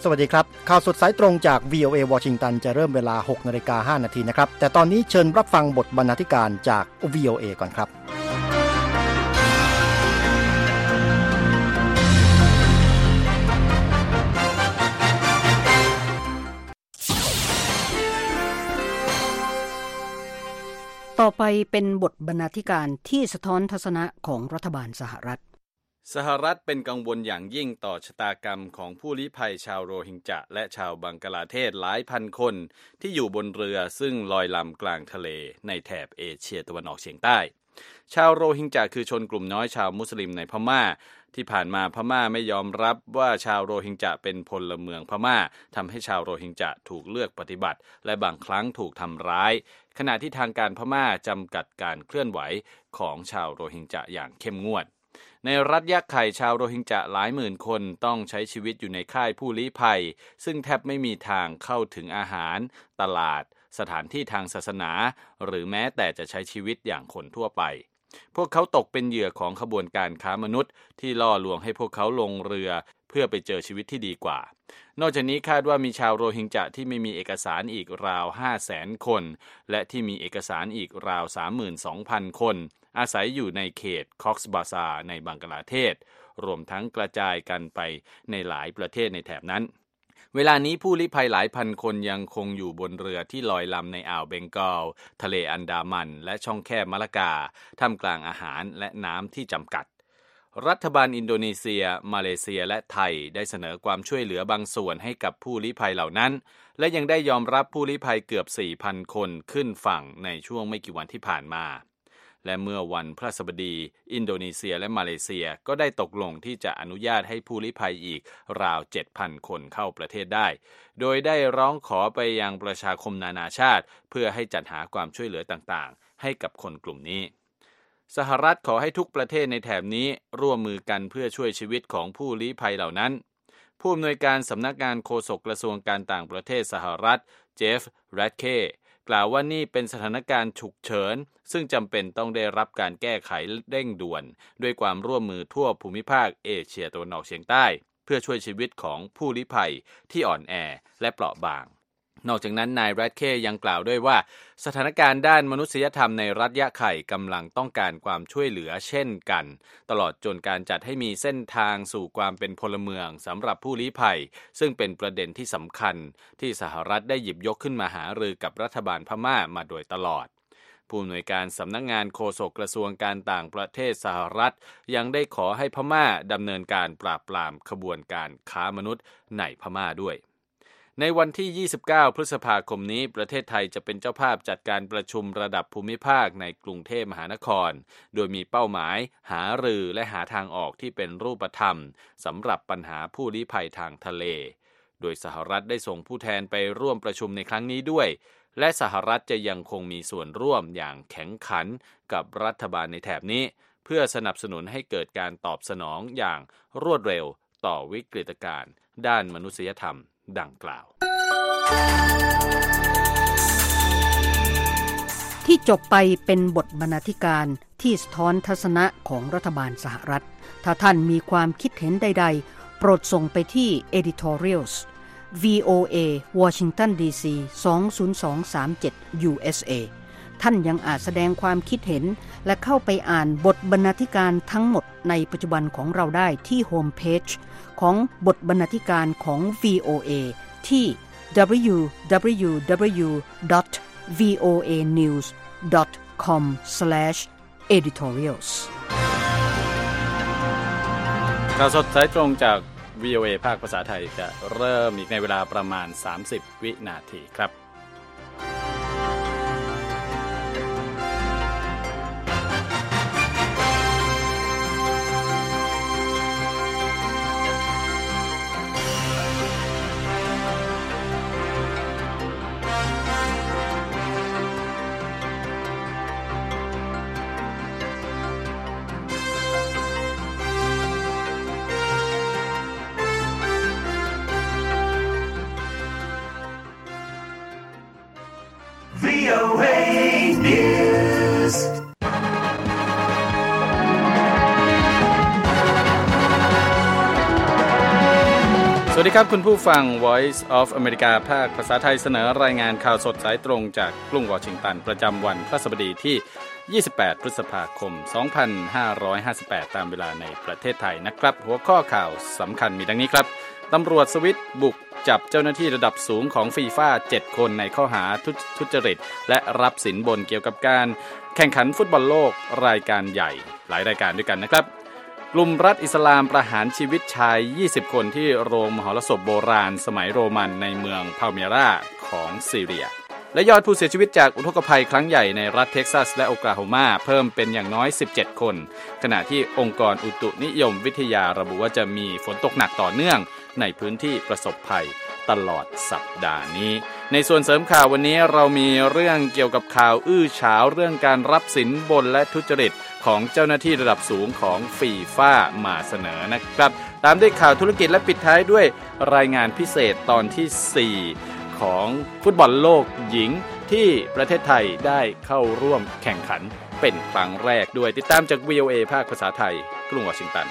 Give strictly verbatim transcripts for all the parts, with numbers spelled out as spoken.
สวัสดีครับข่าวสดสายตรงจาก วี โอ เอ วอชิงตันจะเริ่มเวลา หกนาฬิกาห้านาทีนะครับแต่ตอนนี้เชิญรับฟังบทบรรณาธิการจาก วี โอ เอ ก่อนครับต่อไปเป็นบทบรรณาธิการที่สะท้อนทัศนะของรัฐบาลสหรัฐสหรัฐเป็นกังวลอย่างยิ่งต่อชะตากรรมของผู้ลี้ภัยชาวโรฮิงญะและชาวบังกลาเทศหลายพันคนที่อยู่บนเรือซึ่งลอยลำกลางทะเลในแถบเอเชียตะวันออกเฉียงใต้ชาวโรฮิงญะคือชนกลุ่มน้อยชาวมุสลิมในพม่าที่ผ่านมาพม่าไม่ยอมรับว่าชาวโรฮิงญะเป็นพลเมืองพม่าทำให้ชาวโรฮิงญะถูกเลือกปฏิบัติและบางครั้งถูกทำร้ายขณะที่ทางการพม่าจำกัดการเคลื่อนไหวของชาวโรฮิงญะอย่างเข้มงวดในรัฐยะไข่ชาวโรฮิงญะหลายหมื่นคนต้องใช้ชีวิตอยู่ในค่ายผู้ลี้ภัยซึ่งแทบไม่มีทางเข้าถึงอาหารตลาดสถานที่ทางศาสนาหรือแม้แต่จะใช้ชีวิตอย่างคนทั่วไปพวกเขาตกเป็นเหยื่อของขบวนการค้ามนุษย์ที่ล่อลวงให้พวกเขาลงเรือเพื่อไปเจอชีวิตที่ดีกว่านอกจากนี้คาดว่ามีชาวโรฮิงญะที่ไม่มีเอกสารอีกราว ห้าแสน คนและที่มีเอกสารอีกราว สามหมื่นสองพัน คนอาศัยอยู่ในเขตคอกซ์บาซาร์ในบังกลาเทศรวมทั้งกระจายกันไปในหลายประเทศในแถบนั้นเวลานี้ผู้ลี้ภัยหลายพันคนยังคงอยู่บนเรือที่ลอยลำในอ่าวเบงกอลทะเลอันดามันและช่องแคบมะละกาท่ามกลางอาหารและน้ำที่จำกัดรัฐบาลอินโดนีเซียมาเลเซียและไทยได้เสนอความช่วยเหลือบางส่วนให้กับผู้ลี้ภัยเหล่านั้นและยังได้ยอมรับผู้ลี้ภัยเกือบ สี่พัน คนขึ้นฝั่งในช่วงไม่กี่วันที่ผ่านมาและเมื่อวันพฤหัสบดีอินโดนีเซียและมาเลเซียก็ได้ตกลงที่จะอนุญาตให้ผู้ลี้ภัยอีกราว เจ็ดพัน คนเข้าประเทศได้โดยได้ร้องขอไปยังประชาคมนานาชาติเพื่อให้จัดหาความช่วยเหลือต่างๆให้กับคนกลุ่มนี้สหรัฐขอให้ทุกประเทศในแถบนี้ร่วมมือกันเพื่อช่วยชีวิตของผู้ลี้ภัยเหล่านั้นผู้อำนวยการสำนักงานโฆษกกระทรวงการต่างประเทศสหรัฐเจฟแรดเคกล่าวว่านี่เป็นสถานการณ์ฉุกเฉินซึ่งจำเป็นต้องได้รับการแก้ไขเร่งด่วนด้วยความร่วมมือทั่วภูมิภาคเอเชียตะวันออกเฉียงใต้เพื่อช่วยชีวิตของผู้ลี้ภัยที่อ่อนแอและเปราะบางนอกจากนั้นนายแรดเคยังกล่าวด้วยว่าสถานการณ์ด้านมนุษยธรรมในรัฐยะไข่กำลังต้องการความช่วยเหลือเช่นกันตลอดจนการจัดให้มีเส้นทางสู่ความเป็นพลเมืองสำหรับผู้ลี้ภัยซึ่งเป็นประเด็นที่สำคัญที่สหรัฐได้หยิบยกขึ้นมาหารือกับรัฐบาลพม่ามาโดยตลอดผู้อำนวยการสำนักงานโฆษกกระทรวงการต่างประเทศสหรัฐยังได้ขอให้พม่าดำเนินการปราบปรามขบวนการค้ามนุษย์ในพม่าด้วยในวันที่ยี่สิบเก้าพฤษภาคมนี้ประเทศไทยจะเป็นเจ้าภาพจัดการประชุมระดับภูมิภาคในกรุงเทพมหานครโดยมีเป้าหมายหารือและหาทางออกที่เป็นรูปธรรมสำหรับปัญหาผู้ลี้ภัยทางทะเลโดยสหรัฐได้ส่งผู้แทนไปร่วมประชุมในครั้งนี้ด้วยและสหรัฐจะยังคงมีส่วนร่วมอย่างแข็งขันกับรัฐบาลในแถบนี้เพื่อสนับสนุนให้เกิดการตอบสนองอย่างรวดเร็วต่อวิกฤตการณ์ด้านมนุษยธรรมดังกล่าวที่จบไปเป็นบทบรรณาธิการที่สะท้อนทัศนะของรัฐบาลสหรัฐถ้าท่านมีความคิดเห็นใดๆโปรดส่งไปที่ editorials วี โอ เอ Washington ดี ซี สอง ศูนย์ สอง สาม เจ็ด ยู เอส เอ ท่านยังอาจแสดงความคิดเห็นและเข้าไปอ่านบทบรรณาธิการทั้งหมดในปัจจุบันของเราได้ที่โฮมเพจของบทบรรณาธิการของ วี โอ เอ ที่ ดับเบิลยู ดับเบิลยู ดับเบิลยู ดอท วี โอ เอ นิวส์ ดอท คอม สแลช เอดิทอเรียลส์ข่าวสดสายตรงจาก วี โอ เอ ภาคภาษาไทยจะเริ่มอีกในเวลาประมาณสามสิบวินาทีครับวี โอ เอ News สวัสสดีครับคุณผู้ฟัง Voice of America ภาคภาษาไทยเสนอรายงานข่าวสดสายตรงจากกรุงวอชิงตันประจำวันพฤหัสบดีที่ยี่สิบแปดพฤษภาคมสองพันห้าร้อยห้าสิบแปดตามเวลาในประเทศไทยนะครับหัวข้อข่าวสำคัญมีดังนี้ครับตำรวจสวิตบุกจับเจ้าหน้าที่ระดับสูงของฟีฟ่าเจ็ดคนในข้อหาทุจริตและรับสินบนเกี่ยวกับการแข่งขันฟุตบอลโลกรายการใหญ่หลายรายการด้วยกันนะครับกลุ่มรัฐอิสลามประหารชีวิตชายยี่สิบคนที่โรงมหรสพโบราณสมัยโรมันในเมืองพาลเมราของซีเรียและยอดผู้เสียชีวิตจากอุทกภัยครั้งใหญ่ในรัฐเท็กซัสและโอกลาโฮมาเพิ่มเป็นอย่างน้อยสิบเจ็ดคนขณะที่องค์กรอุตุนิยมวิทยาระบุว่าจะมีฝนตกหนักต่อเนื่องในพื้นที่ประสบภัยตลอดสัปดาห์นี้ในส่วนเสริมข่าววันนี้เรามีเรื่องเกี่ยวกับข่าวอื้อฉาวเรื่องการรับสินบนและทุจริตของเจ้าหน้าที่ระดับสูงของฟีฟ่ามาเสนอนะครับตามด้วยข่าวธุรกิจและปิดท้ายด้วยรายงานพิเศษตอนที่สี่ของฟุตบอลโลกหญิงที่ประเทศไทยได้เข้าร่วมแข่งขันเป็นครั้งแรกด้วยติดตามจาก วี โอ เอ ภาคภาษาไทยกรุงวอชิงตัน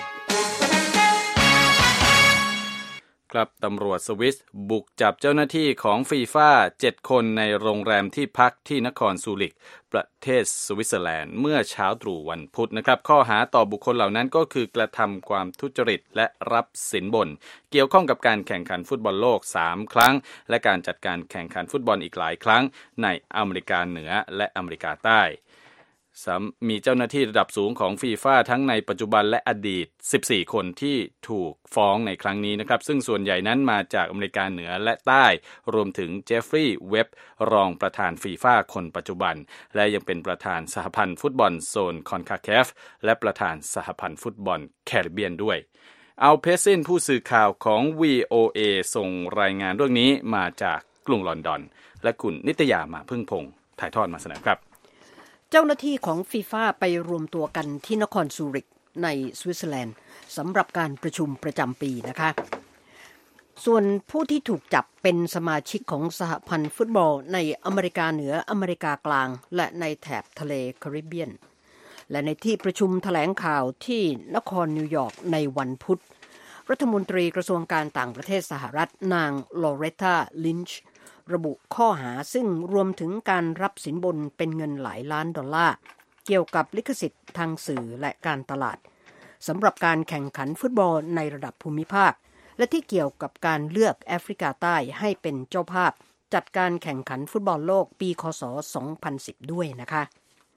ครับตำรวจสวิสบุกจับเจ้าหน้าที่ของฟีฟ่าเจ็ดคนในโรงแรมที่พักที่นครซูริกประเทศสวิตเซอร์แลนด์เมื่อเช้าตรู่วันพุธนะครับข้อหาต่อบุคคลเหล่านั้นก็คือกระทำความทุจริตและรับสินบนเกี่ยวข้องกับการแข่งขันฟุตบอลโลกสามครั้งและการจัดการแข่งขันฟุตบอลอีกหลายครั้งในอเมริกาเหนือและอเมริกาใต้มีเจ้าหน้าที่ระดับสูงของฟีฟ่าทั้งในปัจจุบันและอดีตสิบสี่คนที่ถูกฟ้องในครั้งนี้นะครับซึ่งส่วนใหญ่นั้นมาจากอเมริกาเหนือและใต้รวมถึงเจฟฟรีย์เว็บรองประธานฟีฟ่าคนปัจจุบันและยังเป็นประธานสหพันธ์ฟุตบอลโซนคอนคาเคฟและประธานสหพันธ์ฟุตบอลแคริบเบียนด้วยเอาเพสซินผู้สื่อข่าวของ วี โอ เอ ส่งรายงานเรื่องนี้มาจากกรุงลอนดอนและคุณนิตยามาพึ่งพงษ์ถ่ายทอดมาเสนอครับเจ้าหน้าที่ของฟีฟ่าไปรวมตัวกันที่นครซูริกในสวิตเซอร์แลนด์สำหรับการประชุมประจำปีนะคะส่วนผู้ที่ถูกจับเป็นสมาชิกของสหพันธ์ฟุตบอลในอเมริกาเหนืออเมริกากลางและในแถบทะเลแคริบเบียนและในที่ประชุมแถลงข่าวที่นครนิวยอร์กในวันพุธรัฐมนตรีกระทรวงการต่างประเทศสหรัฐนางลอเรตตาลินช์ระบุข้อหาซึ่งรวมถึงการรับสินบนเป็นเงินหลายล้านดอลลาร์เกี่ยวกับลิขสิทธิ์ทางสื่อและการตลาดสำหรับการแข่งขันฟุตบอลในระดับภูมิภาคและที่เกี่ยวกับการเลือกแอฟริกาใต้ให้เป็นเจ้าภาพจัดการแข่งขันฟุตบอลโลกปีค.ศ. สองพันสิบด้วยนะคะ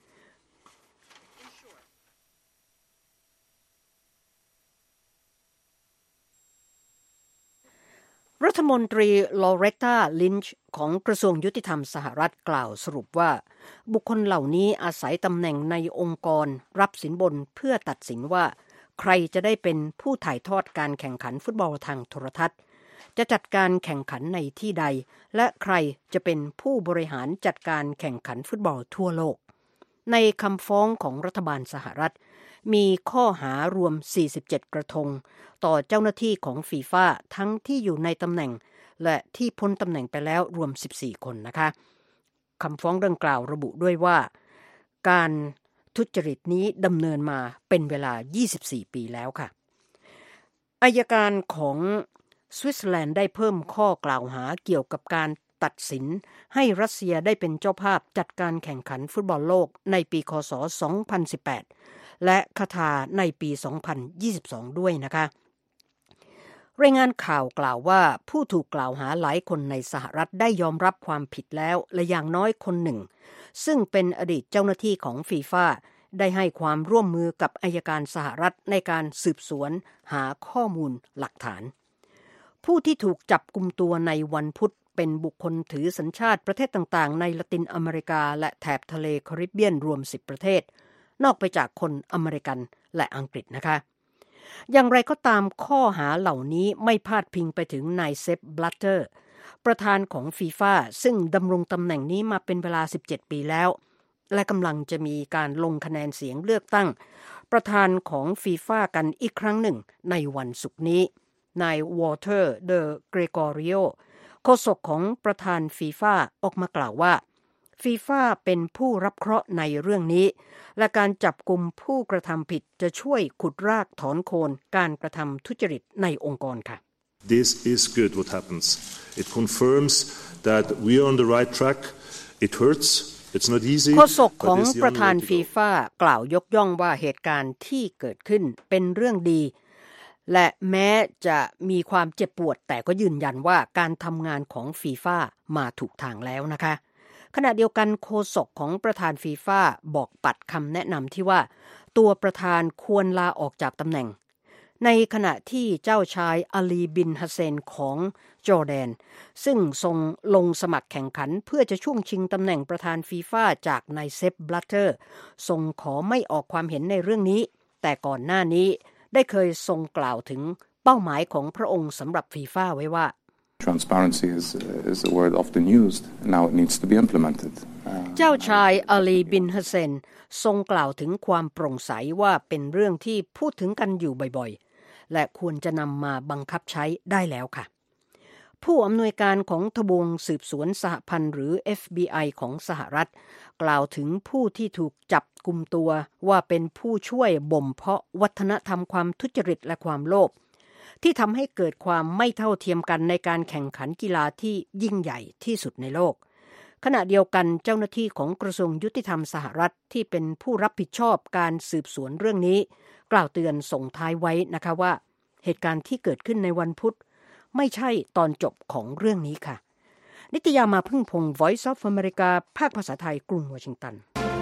รัฐมนตรีลอเรตตาลินช์ของกระทรวงยุติธรรมสหรัฐกล่าวสรุปว่าบุคคลเหล่านี้อาศัยตำแหน่งในองค์กรรับสินบนเพื่อตัดสินว่าใครจะได้เป็นผู้ถ่ายทอดการแข่งขันฟุตบอลทางโทรทัศน์จะจัดการแข่งขันในที่ใดและใครจะเป็นผู้บริหารจัดการแข่งขันฟุตบอลทั่วโลกในคำฟ้องของรัฐบาลสหรัฐมีข้อหารวมสี่สิบเจ็ดกระทงต่อเจ้าหน้าที่ของฟีฟ่าทั้งที่อยู่ในตำแหน่งและที่พ้นตำแหน่งไปแล้วรวมสิบสี่คนนะคะคำฟ้องดังกล่าวระบุด้วยว่าการทุจริตนี้ดำเนินมาเป็นเวลายี่สิบสี่ปีแล้วค่ะอัยการของสวิตเซอร์แลนด์ได้เพิ่มข้อกล่าวหาเกี่ยวกับการตัดสินให้รัสเซียได้เป็นเจ้าภาพจัดการแข่งขันฟุตบอลโลกในปีค.ศ. สองพันสิบแปดและคาตาร์ในปีสองพันยี่สิบสองด้วยนะคะรายงานข่าวกล่าวว่าผู้ถูกกล่าวหาหลายคนในสหรัฐได้ยอมรับความผิดแล้วและอย่างน้อยคนหนึ่งซึ่งเป็นอดีตเจ้าหน้าที่ของฟีฟ่าได้ให้ความร่วมมือกับอัยการสหรัฐในการสืบสวนหาข้อมูลหลักฐานผู้ที่ถูกจับกุมตัวในวันพุธเป็นบุคคลถือสัญชาติประเทศต่างๆในละตินอเมริกาและแถบทะเลแคริบเบียนรวมสิบประเทศนอกไปจากคนอเมริกันและอังกฤษนะคะอย่างไรก็ตามข้อหาเหล่านี้ไม่พาดพิงไปถึงนายเซฟบลัตเตอร์ประธานของฟีฟ่าซึ่งดำรงตำแหน่งนี้มาเป็นเวลาสิบเจ็ดปีแล้วและกำลังจะมีการลงคะแนนเสียงเลือกตั้งประธานของฟีฟ่ากันอีกครั้งหนึ่งในวันศุกร์นี้นายวอเตอร์เดอเกรกอริโอโฆษกของประธานฟีฟ่าออกมากล่าวว่าฟีฟ่าเป็นผู้รับเคราะห์ในเรื่องนี้และการจับกุมผู้กระทำผิดจะช่วยขุดรากถอนโคนการกระทำทุจริตในองค์กรค่ะ This is good what happens. It confirms that we are on the right track. It hurts. It's not easy. โฆษกของประธานฟีฟ่ากล่าวยกย่องว่าเหตุการณ์ที่เกิดขึ้นเป็นเรื่องดีและแม้จะมีความเจ็บปวดแต่ก็ยืนยันว่าการทำงานของฟีฟ่ามาถูกทางแล้วนะคะขณะเดียวกันโฆษกของประธานฟีฟ่าบอกปัดคำแนะนำที่ว่าตัวประธานควรลาออกจากตำแหน่งในขณะที่เจ้าชายอาลีบินฮัสเซนของจอร์แดนซึ่งทรงลงสมัครแข่งขันเพื่อจะช่วงชิงตำแหน่งประธานฟีฟ่าจากนายเซป บลัตเตอร์ทรงขอไม่ออกความเห็นในเรื่องนี้แต่ก่อนหน้านี้ได้เคยทรงกล่าวถึงเป้าหมายของพระองค์สำหรับฟีฟ่าไว้ว่า Transparency is is a word often used. Now it needs to be implemented. เจ้าชายอาลีบินฮัสเซนทรงกล่าวถึงความโปร่งใสว่าเป็นเรื่องที่พูดถึงกันอยู่บ่อยๆและควรจะนำมาบังคับใช้ได้แล้วค่ะผู้อำนวยการของทบวงสืบสวนสหพันธ์หรือ เอฟ บี ไอ ของสหรัฐกล่าวถึงผู้ที่ถูกจับกุมตัวว่าเป็นผู้ช่วยบ่มเพาะวัฒนธรรมความทุจริตและความโลภที่ทำให้เกิดความไม่เท่าเทียมกันในการแข่งขันกีฬาที่ยิ่งใหญ่ที่สุดในโลกขณะเดียวกันเจ้าหน้าที่ของกระทรวงยุติธรรมสหรัฐที่เป็นผู้รับผิดชอบการสืบสวนเรื่องนี้กล่าวเตือนส่งท้ายไว้นะคะว่าเหตุการณ์ที่เกิดขึ้นในวันพุธไม่ใช่ตอนจบของเรื่องนี้ค่ะนิตยามาพึ่งพงศ์ Voice of America ภาคภาษาไทยกรุงวอชิงตัน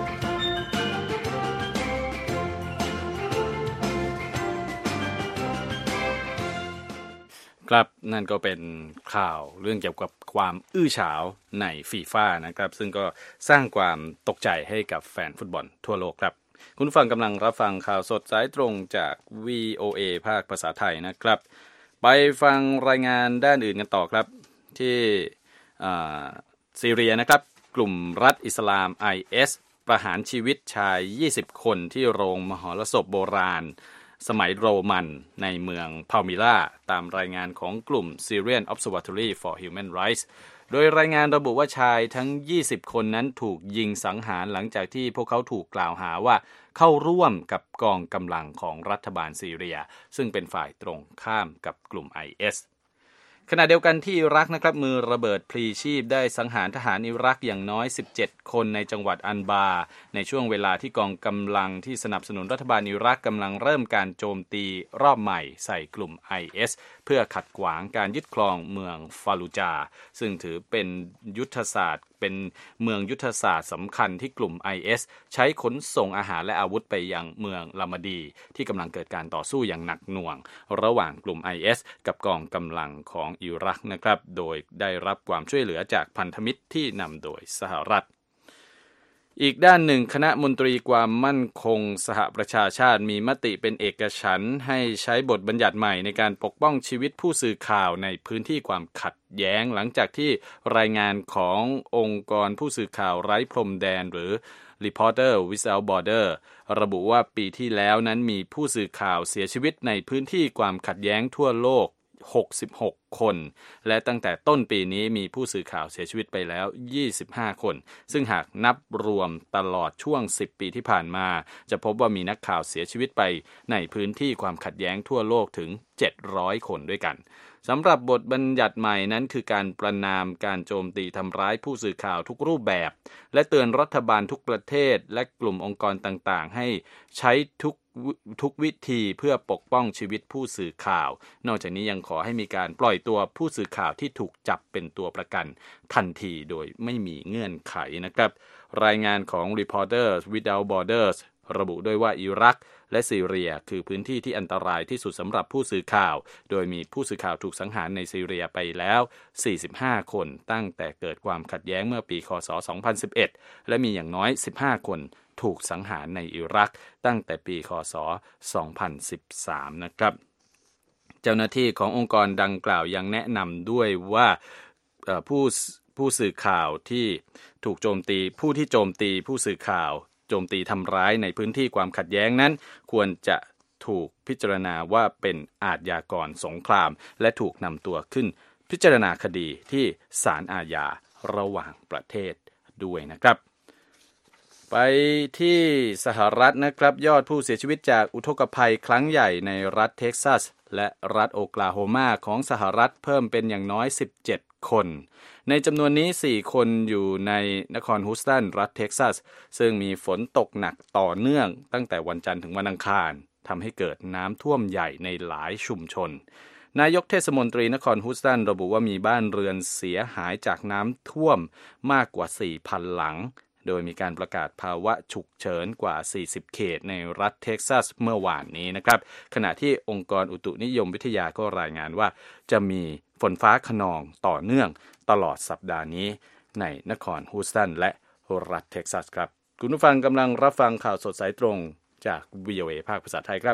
ครับนั่นก็เป็นข่าวเรื่องเกี่ยวกับความอื้อฉาวในฟีฟ่านะครับซึ่งก็สร้างความตกใจให้กับแฟนฟุตบอลทั่วโลกครับคุณฟังกำลังรับฟังข่าวสดสายตรงจาก วี โอ เอ ภาคภาษาไทยนะครับไปฟังรายงานด้านอื่นกันต่อครับที่ซีเรียนะครับกลุ่มรัฐอิสลาม ไอ เอส ประหารชีวิตชายยี่สิบคนที่โรงมหรสพโบราณสมัยโรมันในเมืองพาลมิราตามรายงานของกลุ่ม Syrian Observatory for Human Rights โดยรายงานระบุว่าชายทั้งยี่สิบคนนั้นถูกยิงสังหารหลังจากที่พวกเขาถูกกล่าวหาว่าเข้าร่วมกับกองกำลังของรัฐบาลซีเรียซึ่งเป็นฝ่ายตรงข้ามกับกลุ่ม ไอ เอสขณะเดียวกันที่อิรักนะครับมือระเบิดพลีชีพได้สังหารทหารอิรักอย่างน้อยสิบเจ็ดคนในจังหวัดอันบาในช่วงเวลาที่กองกำลังที่สนับสนุนรัฐบาลอิรักกำลังเริ่มการโจมตีรอบใหม่ใส่กลุ่ม ไอ เอส เพื่อขัดขวางการยึดครองเมืองฟาลูจาซึ่งถือเป็นยุทธศาสตร์เป็นเมืองยุทธศาสตร์สำคัญที่กลุ่ม ไอ เอส ใช้ขนส่งอาหารและอาวุธไปยังเมืองลามาดีที่กำลังเกิดการต่อสู้อย่างหนักหน่วงระหว่างกลุ่ม ไอ เอส กับกองกำลังของอิรักนะครับโดยได้รับความช่วยเหลือจากพันธมิตรที่นำโดยสหรัฐอีกด้านหนึ่งคณะมนตรีความมั่นคงสหประชาชาติมีมติเป็นเอกฉันท์ให้ใช้บทบัญญัติใหม่ในการปกป้องชีวิตผู้สื่อข่าวในพื้นที่ความขัดแย้งหลังจากที่รายงานขององค์กรผู้สื่อข่าวไร้พรมแดนหรือ Reporters Without Borders ระบุว่าปีที่แล้วนั้นมีผู้สื่อข่าวเสียชีวิตในพื้นที่ความขัดแย้งทั่วโลกหกสิบหกคนและตั้งแต่ต้นปีนี้มีผู้สื่อข่าวเสียชีวิตไปแล้วยี่สิบห้าคนซึ่งหากนับรวมตลอดช่วงสิบปีที่ผ่านมาจะพบว่ามีนักข่าวเสียชีวิตไปในพื้นที่ความขัดแย้งทั่วโลกถึงเจ็ดร้อยคนด้วยกันสำหรับบทบัญญัติใหม่นั้นคือการประณามการโจมตีทำร้ายผู้สื่อข่าวทุกรูปแบบและเตือนรัฐบาลทุกประเทศและกลุ่มองค์กรต่างๆให้ใช้ทุกทุกวิธีเพื่อปกป้องชีวิตผู้สื่อข่าวนอกจากนี้ยังขอให้มีการปล่อยตัวผู้สื่อข่าวที่ถูกจับเป็นตัวประกันทันทีโดยไม่มีเงื่อนไขนะครับรายงานของ Reporters Without Borders ระบุด้วยว่าอิรักและซีเรียคือพื้นที่ที่อันตรายที่สุดสำหรับผู้สื่อข่าวโดยมีผู้สื่อข่าวถูกสังหารในซีเรียไปแล้วสี่สิบห้าคนตั้งแต่เกิดความขัดแย้งเมื่อปีค.ศ. สองพันสิบเอ็ดและมีอย่างน้อยสิบห้าคนถูกสังหารในอิรักตั้งแต่ปีค.ศ. สองพันสิบสามนะครับเจ้าหน้าที่ขององค์กรดังกล่าวยังแนะนำด้วยว่าผู้ผู้สื่อข่าวที่ถูกโจมตีผู้ที่โจมตีผู้สื่อข่าวโจมตีทำร้ายในพื้นที่ความขัดแย้งนั้นควรจะถูกพิจารณาว่าเป็นอาชญากรสงครามและถูกนำตัวขึ้นพิจารณาคดีที่ศาลอาญาระหว่างประเทศด้วยนะครับไปที่สหรัฐนะครับยอดผู้เสียชีวิตจากอุทกภัยครั้งใหญ่ในรัฐเท็กซัสและรัฐโอคลาโฮมาของสหรัฐเพิ่มเป็นอย่างน้อยสิบเจ็ดคนในจำนวนนี้สี่คนอยู่ในนครฮูสตันรัฐเท็กซัสซึ่งมีฝนตกหนักต่อเนื่องตั้งแต่วันจันทร์ถึงวันอังคารทำให้เกิดน้ำท่วมใหญ่ในหลายชุมชนนายกเทศมนตรีนครฮูสตันระบุว่ามีบ้านเรือนเสียหายจากน้ำท่วมมากกว่า สี่พัน หลังโดยมีการประกาศภาวะฉุกเฉินกว่าสี่สิบเขตในรัฐเท็กซัสเมื่อวานนี้นะครับขณะที่องค์กรอุตุนิยมวิทยาก็รายงานว่าจะมีฝนฟ้าคะนองต่อเนื่องตลอดสัปดาห์นี้ในนครฮูสตันและรัฐเท็กซัสครับคุณผู้ฟังกำลังรับฟังข่าวสดสายตรงจาก วี โอ เอ ภาคภาษาไทยครับ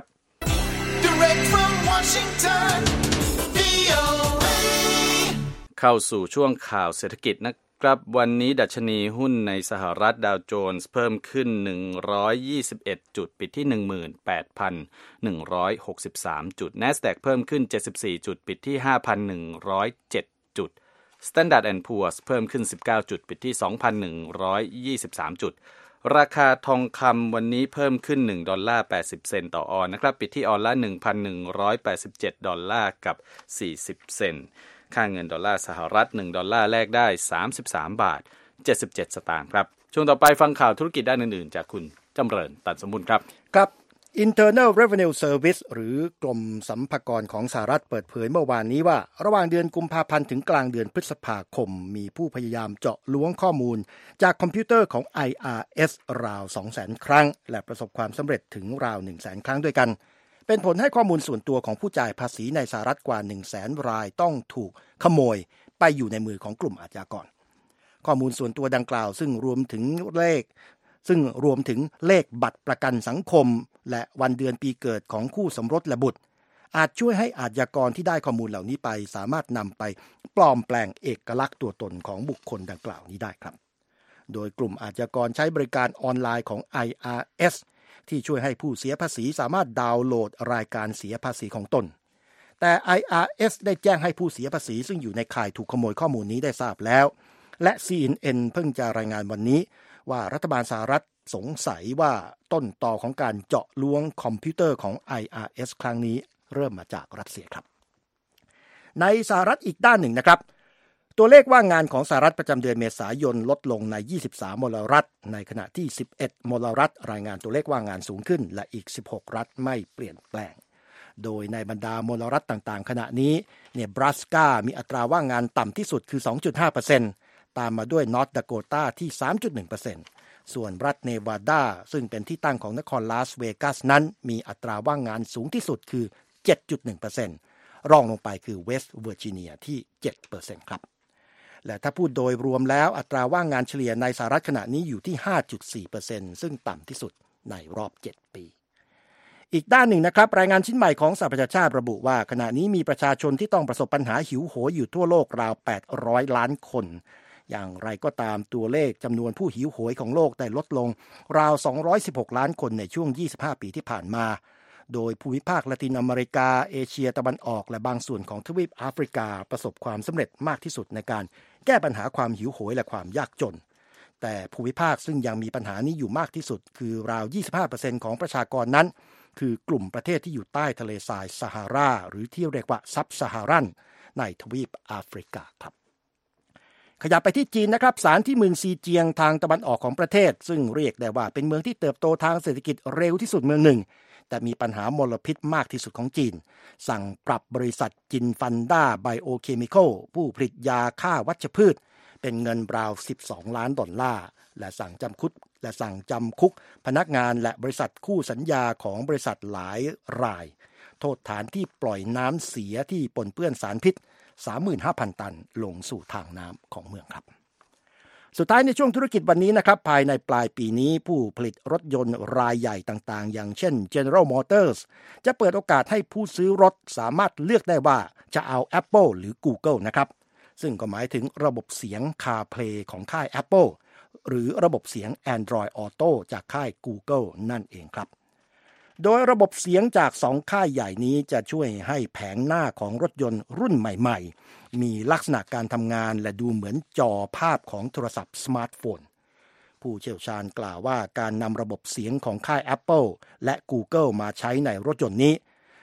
Direct from Washington วี โอ เอเข้าสู่ช่วงข่าวเศรษฐกิจนะครับวันนี้ดัชนีหุ้นในสหรัฐดาวโจนส์เพิ่มขึ้นหนึ่งร้อยยี่สิบเอ็ดจุดปิดที่ หนึ่งหมื่นแปดพันหนึ่งร้อยหกสิบสาม จุด NASDAQ เพิ่มขึ้นเจ็ดสิบสี่จุดปิดที่ ห้าพันหนึ่งร้อยเจ็ด จุด Standard แอนด์ Poor's เพิ่มขึ้นสิบเก้าจุดปิดที่ สองพันหนึ่งร้อยยี่สิบสาม จุดราคาทองคำวันนี้เพิ่มขึ้นหนึ่งดอลลาร์แปดสิบเซนต์ต่อออนซ์นะครับปิดที่ออนละ หนึ่งพันหนึ่งร้อยแปดสิบเจ็ด ดอลลาร์กับสี่สิบเซนต์ค่าเงินดอลลาร์สหรัฐหนึ่งดอลลาร์แลกได้สามสิบสามบาทเจ็ดสิบเจ็ดสตางค์ครับช่วงต่อไปฟังข่าวธุรกิจด้านอื่นๆจากคุณจำเริญตันสมบูรณ์ครับครับ Internal Revenue Service หรือกรมสรรพากรของสหรัฐเปิดเผยเมื่อวานนี้ว่าระหว่างเดือนกุมภาพันธ์ถึงกลางเดือนพฤษภาคมมีผู้พยายามเจาะล้วงข้อมูลจากคอมพิวเตอร์ของ ไอ อาร์ เอส ราว สองแสน ครั้งและประสบความสำเร็จถึงราว หนึ่งแสน ครั้งด้วยกันเป็นผลให้ข้อมูลส่วนตัวของผู้จ่ายภาษีในสหรัฐกว่า หนึ่งแสน รายต้องถูกขโมยไปอยู่ในมือของกลุ่มอาชญากรข้อมูลส่วนตัวดังกล่าวซึ่งรวมถึงเลขซึ่งรวมถึงเลขบัตรประกันสังคมและวันเดือนปีเกิดของคู่สมรสและบุตรอาจช่วยให้อาชญากรที่ได้ข้อมูลเหล่านี้ไปสามารถนำไปปลอมแปลงเอกลักษณ์ตัวตนของบุคคลดังกล่าวนี้ได้ครับโดยกลุ่มอาชญากรใช้บริการออนไลน์ของ ไอ อาร์ เอส ที่ช่วยให้ผู้เสียภาษีสามารถดาวน์โหลดรายการเสียภาษีของตนแต่ ไอ อาร์ เอส ได้แจ้งให้ผู้เสียภาษีซึ่งอยู่ในข่ายถูกขโมยข้อมูลนี้ได้ทราบแล้วและ ซี เอ็น เอ็น เพิ่งจะรายงานวันนี้ว่ารัฐบาลสหรัฐสงสัยว่าต้นตอของการเจาะล้วงคอมพิวเตอร์ของ ไอ อาร์ เอส ครั้งนี้เริ่มมาจากรัสเซียครับในสหรัฐอีกด้านหนึ่งนะครับตัวเลขว่างงานของสหรัฐประจำเดือนเมษายนลดลงในยี่สิบสามมลรัฐในขณะที่สิบเอ็ดมลรัฐรายงานตัวเลขว่างงานสูงขึ้นและอีกสิบหกรัฐไม่เปลี่ยนแปลงโดยในบรรดามลรัฐต่างๆขณะนี้เนี่ยบราสกามีอัตราว่างงานต่ำที่สุดคือ สองจุดห้าเปอร์เซ็นต์ ตามมาด้วยนอร์ทดาโกตาที่ สามจุดหนึ่งเปอร์เซ็นต์ ส่วนรัฐเนวาดาซึ่งเป็นที่ตั้งของนครลาสเวกัสนั้นมีอัตราว่างงานสูงที่สุดคือ เจ็ดจุดหนึ่งเปอร์เซ็นต์ รองลงไปคือเวสต์เวอร์จิเนียที่ เจ็ดเปอร์เซ็นต์ ครับและถ้าพูดโดยรวมแล้วอัตราว่างงานเฉลี่ยในสหรัฐขณะนี้อยู่ที่ ห้าจุดสี่เปอร์เซ็นต์ ซึ่งต่ำที่สุดในรอบเจ็ดปีอีกด้านหนึ่งนะครับรายงานชิ้นใหม่ของสหประชาชาติระบุว่าขณะนี้มีประชาชนที่ต้องประสบปัญหาหิวโหยอยู่ทั่วโลกราวแปดร้อยล้านคนอย่างไรก็ตามตัวเลขจำนวนผู้หิวโหยของโลกได้ลดลงราวสองร้อยสิบหกล้านคนในช่วงยี่สิบห้าปีที่ผ่านมาโดยภูมิภาคละตินอเมริกาเอเชียตะวันออกและบางส่วนของทวีปแอฟริกาประสบความสำเร็จมากที่สุดในการแก้ปัญหาความหิวโหยและความยากจนแต่ภูมิภาคซึ่งยังมีปัญหานี้อยู่มากที่สุดคือราว ยี่สิบห้าเปอร์เซ็นต์ ของประชากรนั้นคือกลุ่มประเทศที่อยู่ใต้ทะเลทรายซาฮาราหรือที่เรียกว่าซับซาฮารันในทวีปแอฟริกาครับขยับไปที่จีนนะครับศาลที่เมืองซีเจียงทางตะวันออกของประเทศซึ่งเรียกได้ว่าเป็นเมืองที่เติบโตทางเศรษฐกิจเร็วที่สุดเมืองหนึ่งแต่มีปัญหามลพิษมากที่สุดของจีนสั่งปรับบริษัทจินฟันด้าไบโอเคมิคอลผู้ผลิตยาฆ่าวัชพืชเป็นเงินราวสิบสองล้านดอลลาร์และสั่งจำคุกและสั่งจำคุกพนักงานและบริษัทคู่สัญญาของบริษัทหลายรายโทษฐานที่ปล่อยน้ำเสียที่ปนเปื้อนสารพิษ สามหมื่นห้าพัน ตันลงสู่ทางน้ำของเมืองครับสุดท้ายในช่วงธุรกิจวันนี้นะครับภายในปลายปีนี้ผู้ผลิตรถยนต์รายใหญ่ต่างๆอย่างเช่น General Motors จะเปิดโอกาสให้ผู้ซื้อรถสามารถเลือกได้ว่าจะเอา Apple หรือ Google นะครับซึ่งก็หมายถึงระบบเสียง CarPlay ของค่าย Apple หรือระบบเสียง Android Auto จากค่าย Google นั่นเองครับโดยระบบเสียงจากสองค่ายใหญ่นี้จะช่วยให้แผงหน้าของรถยนต์รุ่นใหม่ๆมีลักษณะการทำงานและดูเหมือนจอภาพของโทรศัพท์สมาร์ทโฟนผู้เชี่ยวชาญกล่าวว่าการนำระบบเสียงของค่าย Apple และ Google มาใช้ในรถยนต์นี้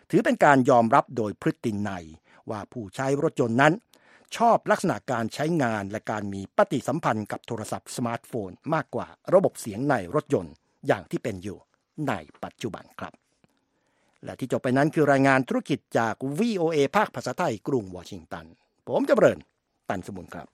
ถือเป็นการยอมรับโดยพฤตินัยว่าผู้ใช้รถยนต์นั้นชอบลักษณะการใช้งานและการมีปฏิสัมพันธ์กับโทรศัพท์สมาร์ทโฟนมากกว่าระบบเสียงในรถยนต์อย่างที่เป็นอยู่ในปัจจุบันครับและที่จบไปนั้นคือรายงานธุรกิจจาก วี โอ เอ ภาคภาษาไทยกรุงวอชิงตันผมจำเริญตันสมุนครับ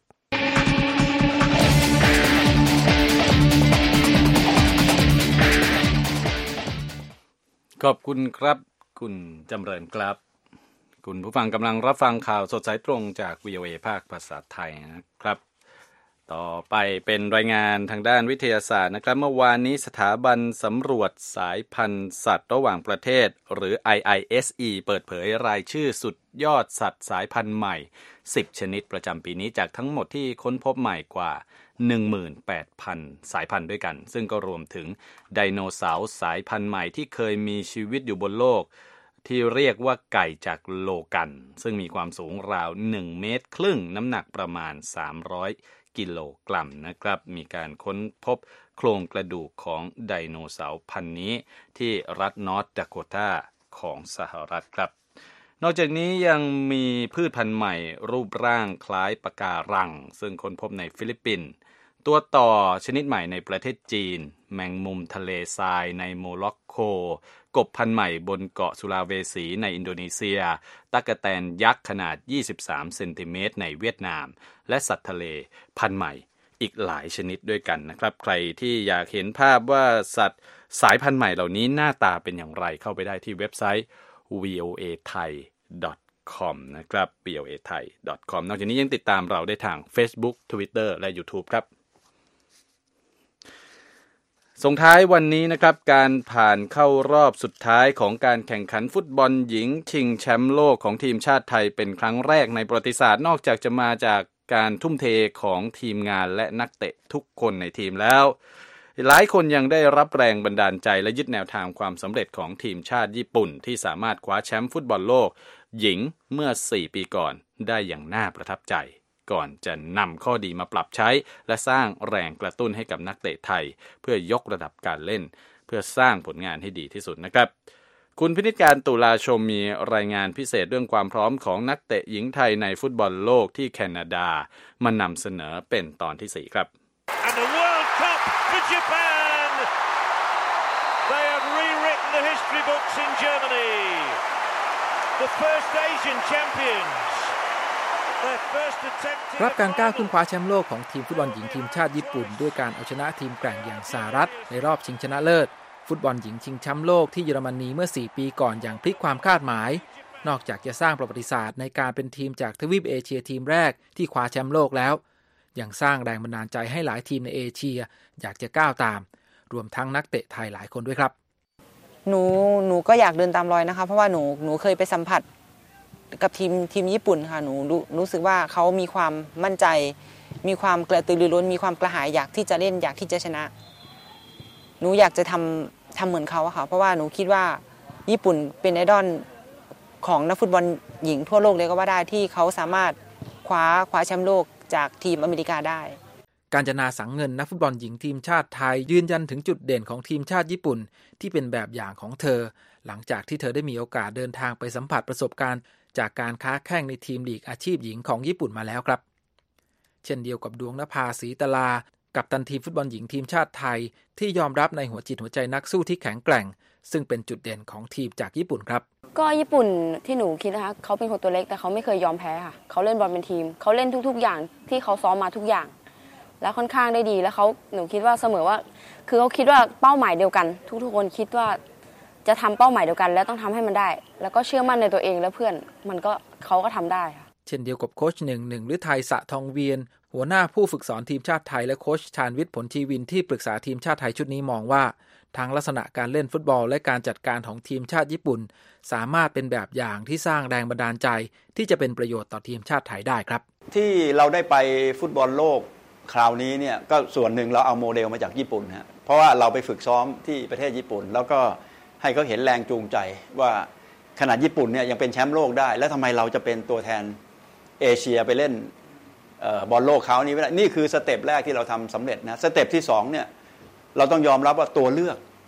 ขอบคุณครับคุณจำเริญครับคุณผู้ฟังกำลังรับฟังข่าวสดสายตรงจาก วี โอ เอ ภาคภาษาไทยนะครับต่อไปเป็นรายงานทางด้านวิทยาศาสตร์นะครับเมื่อวานนี้สถาบันสำรวจสายพันธุ์สัตว์ระหว่างประเทศหรือ ไอ ไอ เอส อี เปิดเผยรายชื่อสุดยอดสัตว์สายพันธุ์ใหม่สิบชนิดประจำปีนี้จากทั้งหมดที่ค้นพบใหม่กว่า หนึ่งหมื่นแปดพัน สายพันธุ์ด้วยกันซึ่งก็รวมถึงไดโนเสาร์สายพันธุ์ใหม่ที่เคยมีชีวิตอยู่บนโลกที่เรียกว่าไก่จากโลกันซึ่งมีความสูงราวหนึ่งเมตรครึ่งน้ำหนักประมาณสามร้อยกิโลกรัมนะครับมีการค้นพบโครงกระดูกของไดโนเสาร์พันธุ์นี้ที่รัฐนอร์ทดาโคตาของสหรัฐครับนอกจากนี้ยังมีพืชพันธุ์ใหม่รูปร่างคล้ายปะการังซึ่งค้นพบในฟิลิปปินส์ตัวต่อชนิดใหม่ในประเทศจีนแมงมุมทะเลทรายในโมร็อกโกกบพันธุ์ใหม่บนเกาะสุลาเวสีในอินโดนีเซียตั๊กแตนยักษ์ขนาดยี่สิบสามเซนติเมตรในเวียดนามและสัตว์ทะเลพันธุ์ใหม่อีกหลายชนิดด้วยกันนะครับใครที่อยากเห็นภาพว่าสัตว์สายพันธุ์ใหม่เหล่านี้หน้าตาเป็นอย่างไรเข้าไปได้ที่เว็บไซต์ วี โอ เอ ไทย ดอท คอม นะครับ วี โอ เอ ไทย ดอท คอม นอกจากนี้ยังติดตามเราได้ทาง Facebook Twitter และ YouTube ครับส่งท้ายวันนี้นะครับการผ่านเข้ารอบสุดท้ายของการแข่งขันฟุตบอลหญิงชิงแชมป์โลกของทีมชาติไทยเป็นครั้งแรกในประวัติศาสตร์นอกจากจะมาจากการทุ่มเทของทีมงานและนักเตะทุกคนในทีมแล้วหลายคนยังได้รับแรงบันดาลใจและยึดแนวทางความสำเร็จของทีมชาติญี่ปุ่นที่สามารถคว้าแชมป์ฟุตบอลโลกหญิงเมื่อสี่ปีก่อนได้อย่างน่าประทับใจก่อนจะนำข้อดีมาปรับใช้และสร้างแรงกระตุ้นให้กับนักเตะไทยเพื่อยกระดับการเล่นเพื่อสร้างผลงานให้ดีที่สุดนะครับคุณพินิจการตุลาชมมีรายงานพิเศษเรื่องความพร้อมของนักเตะหญิงไทยในฟุตบอลโลกที่แคนาดามานำเสนอเป็นตอนที่สี่ครับ And the World Cup for Japan. They have rewritten the history books in Germany. The first Asian champions. รับการก้าวขึ้นคว้าแชมป์โลกของทีมฟุตบอลหญิงทีมชาติญี่ปุ่นด้วยการเอาชนะทีมแกร่งอย่างสหรัฐในรอบชิงชนะเลิศฟุตบอลหญิงชิงแชมป์โลกที่เยอรมนีเมื่อสี่ปีก่อนอย่างพลิกความคาดหมายนอกจากจะสร้างประวัติศาสตร์ในการเป็นทีมจากทวีปเอเชียทีมแรกที่คว้าแชมป์โลกแล้วยังสร้างแรงบันดาลใจให้หลายทีมในเอเชียอยากจะก้าวตามรวมทั้งนักเตะไทยหลายคนด้วยครับหนูหนูก็อยากเดินตามรอยนะคะเพราะว่าหนูหนูเคยไปสัมผัสกับทีมทีมญี่ปุ่นค่ะหนูรู้รู้สึกว่าเขามีความมั่นใจมีความกระตือรือร้นมีความกระหายอยากที่จะเล่นอยากที่จะชนะหนูอยากจะทำทำเหมือนเขาอะค่ะเพราะว่าหนูคิดว่าญี่ปุ่นเป็นไอดอลของนักฟุตบอลหญิงทั่วโลกเลยก็ว่าได้ที่เขาสามารถคว้าคว้าแชมป์โลกจากทีมอเมริกาได้กาญจนาสังเงินนักฟุตบอลหญิงทีมชาติไทยยืนยันถึงจุดเด่นของทีมชาติญี่ปุ่นที่เป็นแบบอย่างของเธอหลังจากที่เธอได้มีโอกาสเดินทางไปสัมผัสประสบการณ์จากการค้าแข่งในทีมลีกอาชีพหญิงของญี่ปุ่นมาแล้วครับเช่นเดียวกับดวงนภาศรีตลากัปตันทีมฟุตบอลหญิงทีมชาติไทยที่ยอมรับในหัวจิตหัวใจนักสู้ที่แข็งแกร่งซึ่งเป็นจุดเด่นของทีมจากญี่ปุ่นครับก็ญี่ปุ่นที่หนูคิดนะคะเขาเป็นคนตัวเล็กแต่เขาไม่เคยยอมแพ้ค่ะเขาเล่นบอลเป็นทีมเขาเล่นทุกๆอย่างที่เขาซ้อมมาทุกอย่างและค่อนข้างได้ดีแล้วเขาหนูคิดว่าเสมอว่าคือเขาคิดว่าเป้าหมายเดียวกันทุกๆคนคิดว่าจะทำเป้าหมายเดียวกันและต้องทำให้มันได้แล้วก็เชื่อมั่นในตัวเองและเพื่อนมันก็เขาก็ทำได้ค่ะเช่นเดียวกับโค้ชหนึ่งหนึ่งฤทัยสะทองเวียนหัวหน้าผู้ฝึกสอนทีมชาติไทยและโค้ชชาญวิทย์ผลชีวินที่ปรึกษาทีมชาติไทยชุดนี้มองว่าทั้งลักษณะการเล่นฟุตบอลและการจัดการของทีมชาติญี่ปุ่นสามารถเป็นแบบอย่างที่สร้างแรงบันดาลใจที่จะเป็นประโยชน์ต่อทีมชาติไทยได้ครับที่เราได้ไปฟุตบอลโลกคราวนี้เนี่ยก็ส่วนหนึ่งเราเอาโมเดลมาจากญี่ปุ่นฮะเพราะว่าเราไปฝึกซ้อมที่ประเทศญี่ปุ่นแล้วก็ให้เขาเห็นแรงจูงใจว่าขนาดญี่ปุ่นเนี่ยยังเป็นแชมป์โลกได้แล้วทำไมเราจะเป็นตัวแทนเอเชียไปเล่นบอลโลกเขานี้ไม่ได้นี่คือสเต็ปแรกที่เราทำสำเร็จนะสเต็ปที่สองเนี่ยเราต้องยอมรับว่าตัวเลือก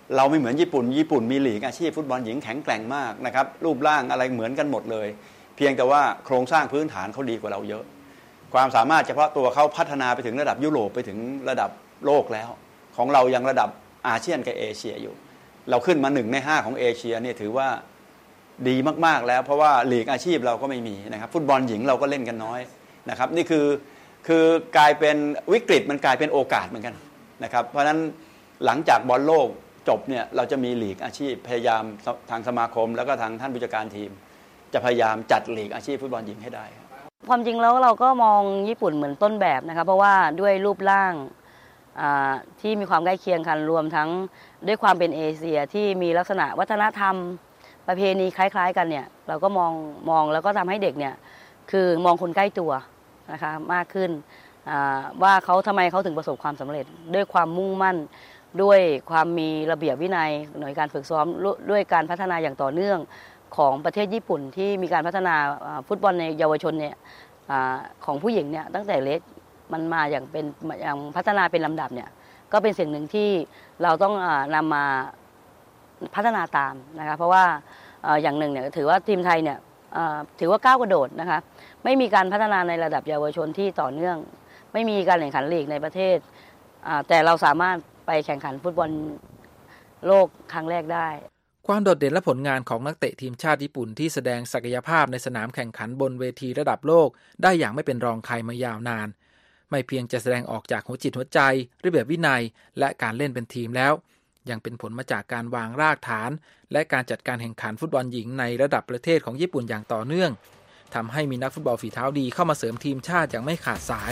เราไม่เหมือนญี่ปุ่นญี่ปุ่นมีลีกอาชีพฟุตบอลหญิงแข็งแกร่งมากนะครับรูปร่างอะไรเหมือนกันหมดเลยเพียงแต่ว่าโครงสร้างพื้นฐานเขาดีกว่าเราเยอะความสามารถเฉพาะตัวเขาพัฒนาไปถึงระดับยุโรปไปถึงระดับโลกแล้วของเรายังระดับอาเซียนกับเอเชียอยู่เราขึ้นมาหนึ่งในห้าของเอเชียเนี่ยถือว่าดีมากๆแล้วเพราะว่าลีกอาชีพเราก็ไม่มีนะครับฟุตบอลหญิงเราก็เล่นกันน้อยนะครับนี่คือคือกลายเป็นวิกฤตมันกลายเป็นโอกาสเหมือนกันนะครับเพราะฉะนั้นหลังจากบอลโลกจบเนี่ยเราจะมีลีกอาชีพพยายามทางสมาคมแล้วก็ทางท่านผู้จัดการทีมจะพยายามจัดลีกอาชีพฟุตบอลหญิงให้ได้ความจริงแล้วเราก็มองญี่ปุ่นเหมือนต้นแบบนะครับเพราะว่าด้วยรูปร่างที่มีความใกล้เคียงกันรวมทั้งด้วยความเป็นเอเชียที่มีลักษณะวัฒนธรรมประเพณีคล้ายๆกันเนี่ยเราก็มองมองแล้วก็ทำให้เด็กเนี่ยคือมองคนใกล้ตัวนะคะมากขึ้นว่าเขาทำไมเขาถึงประสบความสำเร็จด้วยความมุ่งมั่นด้วยความมีระเบียบวินัยหน่วยการฝึกซ้อมด้วยการพัฒนาอย่างต่อเนื่องของประเทศญี่ปุ่นที่มีการพัฒนาฟุตบอลในเยาวชนเนี่ยของผู้หญิงเนี่ยตั้งแต่เล็กมันมาอย่างเป็นอย่างพัฒนาเป็นลำดับเนี่ยก็เป็นสิ่งหนึ่งที่เราต้องนำมาพัฒนาตามนะคะเพราะว่าอย่างหนึ่งเนี่ยถือว่าทีมไทยเนี่ยถือว่าก้าวกระโดดนะคะไม่มีการพัฒนาในระดับเยาวชนที่ต่อเนื่องไม่มีการแข่งขันลีกในประเทศแต่เราสามารถไปแข่งขันฟุตบอลโลกครั้งแรกได้ความโดดเด่นและผลงานของนักเตะทีมชาติญี่ปุ่นที่แสดงศักยภาพในสนามแข่งขันบนเวทีระดับโลกได้อย่างไม่เป็นรองใครมายาวนานไม่เพียงจะแสดงออกจากหัวจิตหัวใจระเบียบวินัยและการเล่นเป็นทีมแล้วยังเป็นผลมาจากการวางรากฐานและการจัดการแข่งขันฟุตบอลหญิงในระดับประเทศของญี่ปุ่นอย่างต่อเนื่องทำให้มีนักฟุตบอลฝีเท้าดีเข้ามาเสริมทีมชาติอย่างไม่ขาดสาย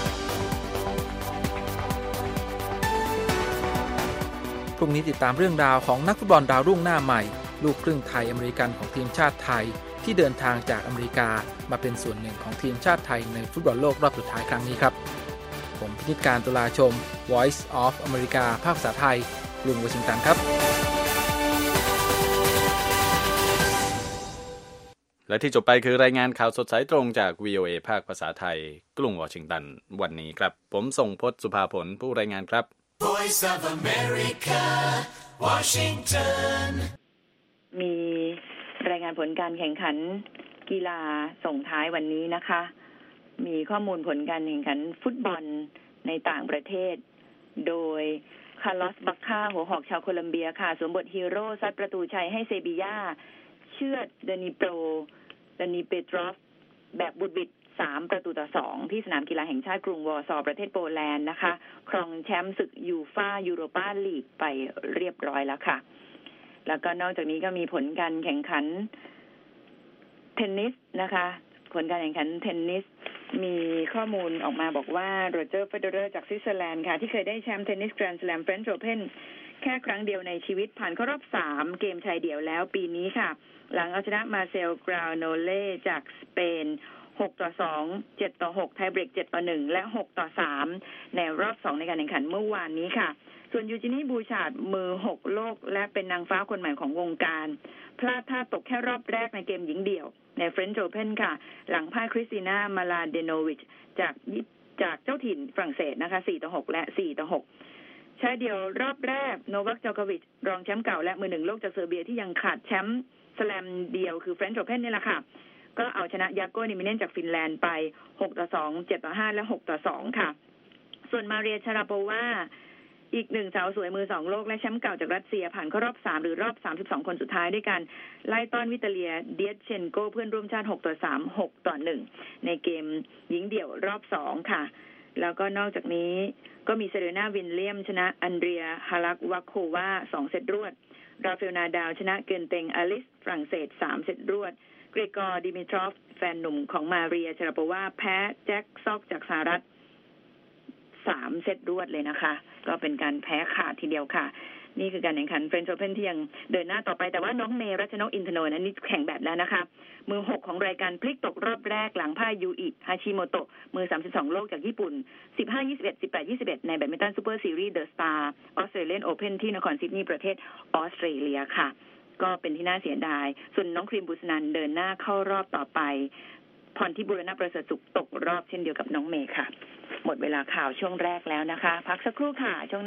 พรุ่งนี้ติดตามเรื่องราวของนักฟุตบอลดาวรุ่งหน้าใหม่ลูกครึ่งไทยอเมริกันของทีมชาติไทยที่เดินทางจากอเมริกามาเป็นส่วนหนึ่งของทีมชาติไทยในฟุตบอลโลกรอบสุดท้ายครั้งนี้ครับผมพินิจการตุลาชม Voice of America ภาคภาษาไทยกรุงวอชิงตันครับและที่จบไปคือรายงานข่าวสดสายตรงจาก วี โอ เอ ภาคภาษาไทยกรุงวอชิงตันวันนี้ครับผมทรงพจน์สุภาผลผู้รายงานครับ Voice of America Washington มีรายงานผลการแข่งขันกีฬาส่งท้ายวันนี้นะคะมีข้อมูลผลการแข่งขันฟุตบอลในต่างประเทศโดยคาร์ลอสบัคค่าหัวหอกชาวโคลัมเบียค่ะสวมบทฮีโร่ซัดประตูชัยให้เซบีย่าเชือดเดนิโปรเดนิเปโตรฟแบบบุดบิดสามประตูต่อสองที่สนามกีฬาแห่งชาติกรุงวอร์ซอประเทศโปแลนด์นะคะครองแชมป์ศึกยูฟ่ายูโรปาลีกไปเรียบร้อยแล้วค่ะแล้วก็นอกจากนี้ก็มีผลการแข่งขันเทนนิสนะคะผลการแข่งขันเทนนิสมีข้อมูลออกมาบอกว่าโรเจอร์เฟเดอเรอร์จากสวิตเซอร์แลนด์ค่ะที่เคยได้แชมป์เทนนิสแกรนด์สแลมเฟรนช์โอเพ่นแค่ครั้งเดียวในชีวิตผ่านเข้ารอบสามเกมชายเดี่ยวแล้วปีนี้ค่ะหลังเอาชนะมาเซลกราวโนเล่จากสเปนหกต่อสอง เจ็ดต่อหกไทเบรกเจ็ดต่อหนึ่งและหกต่อสามในรอบสองในการแข่งขันเมื่อวานนี้ค่ะส่วนยูจินีบูชาร์ดมือหกโลกและเป็นนางฟ้าคนใหม่ของวงการพลาดท่าตกแค่รอบแรกในเกมหญิงเดี่ยวในเฟรนช์โอเพ่นค่ะหลังพ่ายคริสติน่ามาลาเดโนวิชจากจากเจ้าถิ่นฝรั่งเศสนะคะสี่ต่อหกและสี่ต่อหกชายเดี่ยวรอบแรกโนวัค จอโควิชรองแชมป์เก่าและมือหนึ่งโลกจากเซอร์เบียที่ยังขาดแชมป์สแลมเดียวคือเฟรนช์โอเพ่นนี่แหละค่ะก็เอาชนะยาโกนิมิเนนจากฟินแลนด์ไปหกต่อสอง เจ็ดต่อห้าและหกต่อสองค่ะส่วนมาเรียชาราโปวาอีกหนึ่งสาวสวยมือสองโลกและแชมป์เก่าจากรัสเซียผ่านเข้ารอบสามหรือรอบสามสิบสองคนสุดท้ายด้วยกันไล่ต้อนวิตาเลียเดียเชนโกเพื่อนร่วมชาติหกต่อสาม หกต่อหนึ่งในเกมหญิงเดี่ยวรอบสองค่ะแล้วก็นอกจากนี้ก็มีเซเรนาวินเลียมชนะอันเดรียฮาลักวาโควาสองเซตรวดราฟาเอลนาดาวชนะเกินเต็งอลิสฝรั่งเศสสามเซตรวดเกรกอร์ดิมิทรอฟแฟนหนุ่มของมาเรียชาราโปวาแพ้แจ็คซอกจากสหรัฐสามเซตรวดเลยนะคะก็เป็นการแพ้ขาดทีเดียวค่ะนี่คือการแข่งขันเฟรนช์โอเพ่นที่ยังเดินหน้าต่อไปแต่ว่าน้องเมรัชนกอินทนนท์นั้นนี่แข่งแบบแล้วนะคะมือหกของรายการพลิกตกรอบแรกหลังพ่ายยูอิฮาชิโมโตะมือสามสิบสองโลกจากญี่ปุ่น สิบห้า ยี่สิบเอ็ด สิบแปด ยี่สิบเอ็ดในแบดมินตันซูเปอร์ซีรีส์เดอะสตาร์ออสเตรเลียนโอเพ่นที่นครซิดนีย์ประเทศออสเตรเลียค่ะก็เป็นที่น่าเสียดายส่วนน้องครีมบุษนันเดินหน้าเข้ารอบต่อไปพรทิบุรณประเสริฐสุขตกรอบเช่นเดียวกับน้องเมย์ค่ะหมดเวลาข่าวช่วงแรกแล้วนะคะพักสักครู่ค่ะช่วง